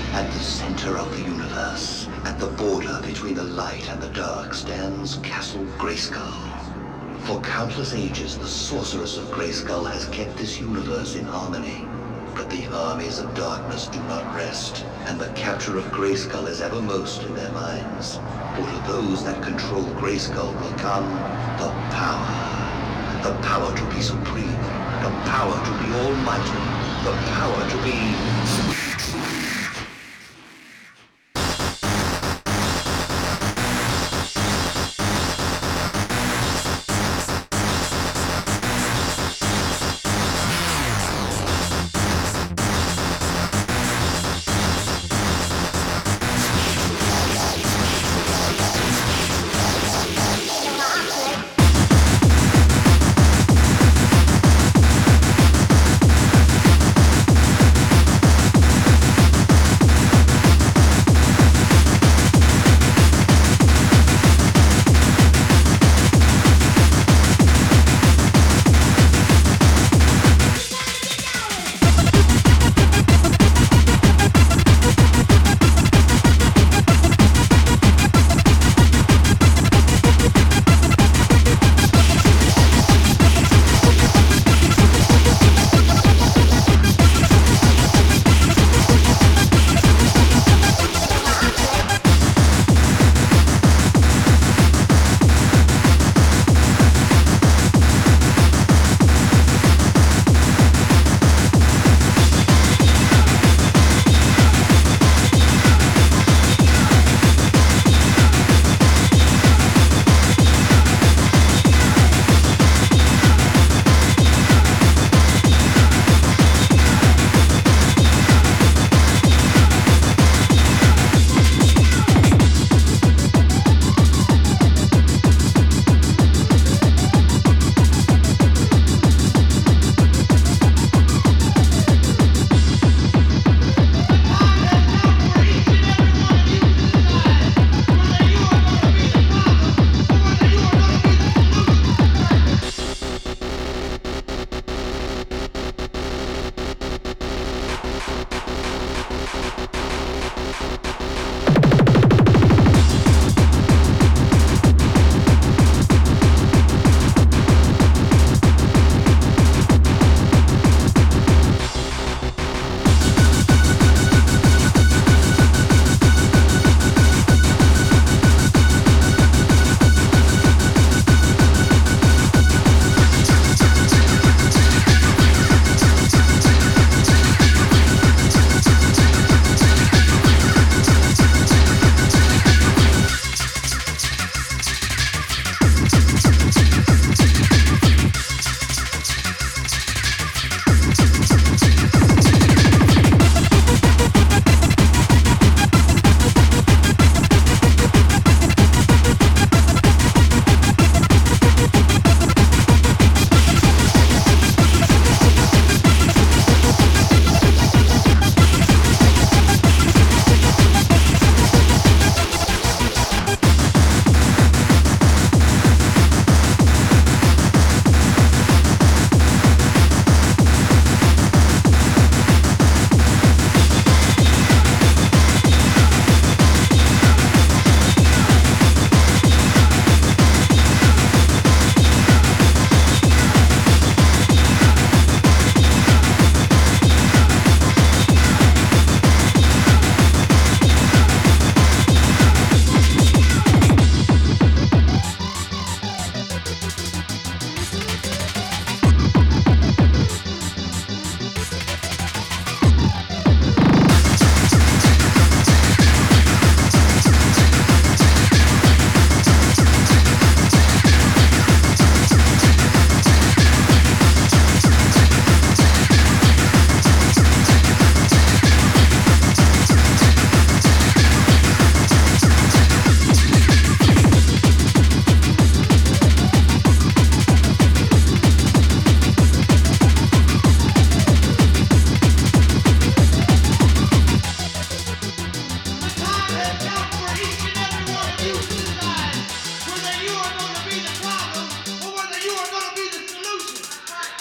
At the center of the universe, at the border between the light and the dark, stands Castle Grayskull. For countless ages, the sorceress of Grayskull has kept this universe in harmony. But the armies of darkness do not rest, and the capture of Grayskull is evermost in their minds. For to those that control Grayskull will come the power. The power to be supreme, the power to be almighty, the power to be